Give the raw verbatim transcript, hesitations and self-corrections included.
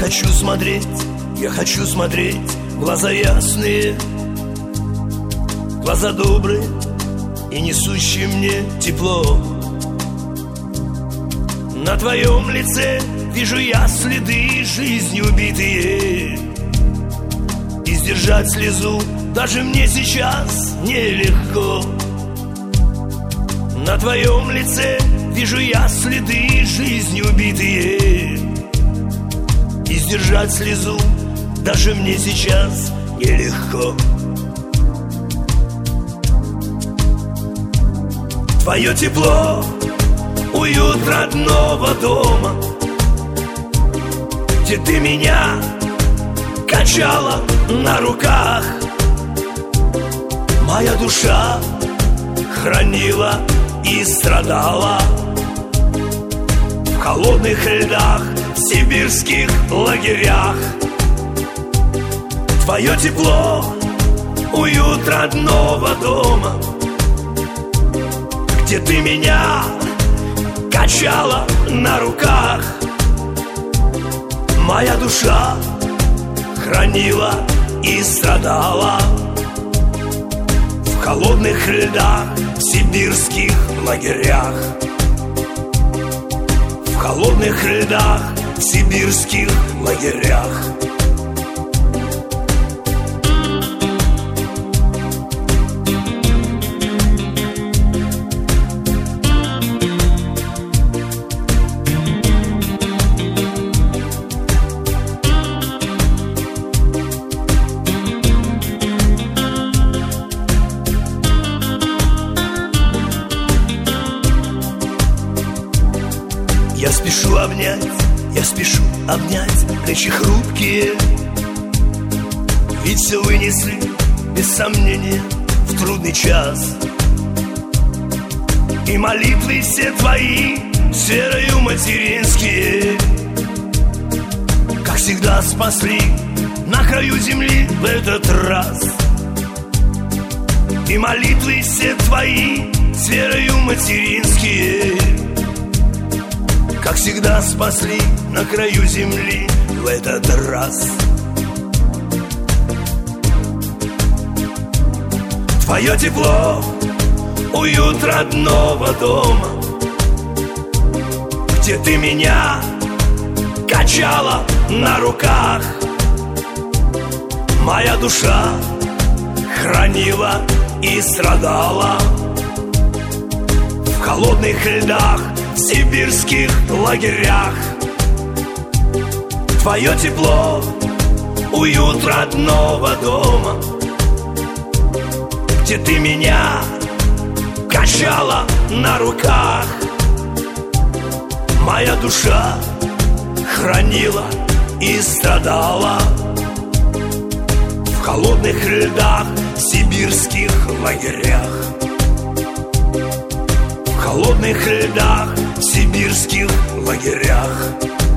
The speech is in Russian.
хочу смотреть, я хочу смотреть в глаза ясные, глаза добрые и несущие мне тепло. На твоем лице вижу я следы жизни убитые, и сдержать слезу даже мне сейчас нелегко. На твоем лице вижу я следы жизни убитые, и сдержать слезу даже мне сейчас нелегко. Твое тепло, уют родного дома, где ты меня качала на руках. Моя душа хранила и страдала в холодных льдах, в сибирских лагерях. Твое тепло, уют родного дома, где ты меня качала на руках. Моя душа хранила и страдала в холодных льдах, в сибирских лагерях. В холодных льдах, в сибирских лагерях. Я спешу обнять, я спешу обнять плечи хрупкие, ведь все вынесли, без сомнения, в трудный час. И молитвы все твои, серою материнские, как всегда спасли на краю земли в этот раз. И молитвы все твои, серою материнские, как всегда спасли на краю земли в этот раз. Твое тепло, уют родного дома, где ты меня качала на руках. Моя душа хранила и страдала в холодных льдах, в сибирских лагерях. Твое тепло, уют родного дома, где ты меня качала на руках. Моя душа хранила и страдала в холодных льдах, в сибирских лагерях. В холодных льдах, в сибирских лагерях.